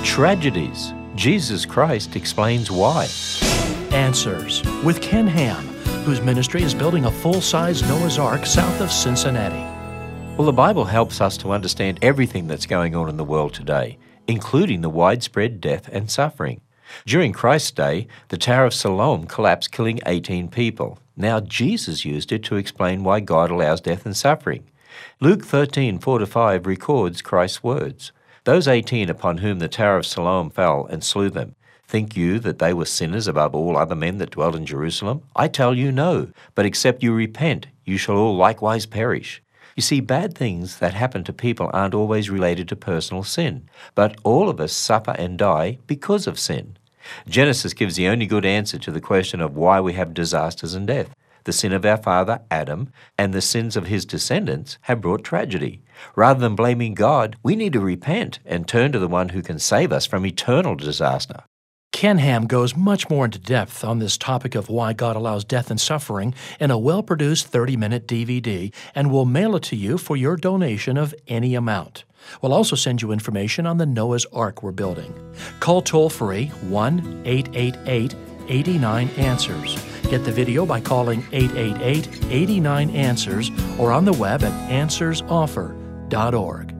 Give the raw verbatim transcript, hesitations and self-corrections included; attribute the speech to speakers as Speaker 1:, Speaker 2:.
Speaker 1: Tragedies. Jesus Christ explains why.
Speaker 2: Answers with Ken Ham, whose ministry is building a full-size Noah's Ark south of Cincinnati.
Speaker 1: Well, the Bible helps us to understand everything that's going on in the world today, including the widespread death and suffering. During Christ's day, the Tower of Siloam collapsed, killing eighteen people. Now, Jesus used it to explain why God allows death and suffering. Luke thirteen, four to five records Christ's words. Those eighteen upon whom the Tower of Siloam fell and slew them, think you that they were sinners above all other men that dwelt in Jerusalem? I tell you no, but except you repent, you shall all likewise perish. You see, bad things that happen to people aren't always related to personal sin, but all of us suffer and die because of sin. Genesis gives the only good answer to the question of why we have disasters and death. The sin of our father, Adam, and the sins of his descendants have brought tragedy. Rather than blaming God, we need to repent and turn to the one who can save us from eternal disaster.
Speaker 2: Ken Ham goes much more into depth on this topic of why God allows death and suffering in a well-produced thirty-minute D V D, and we'll mail it to you for your donation of any amount. We'll also send you information on the Noah's Ark we're building. Call toll-free one eight eight eight, eight nine, answers. Get the video by calling eight eight eight, eight nine, answers or on the web at answers offer dot org.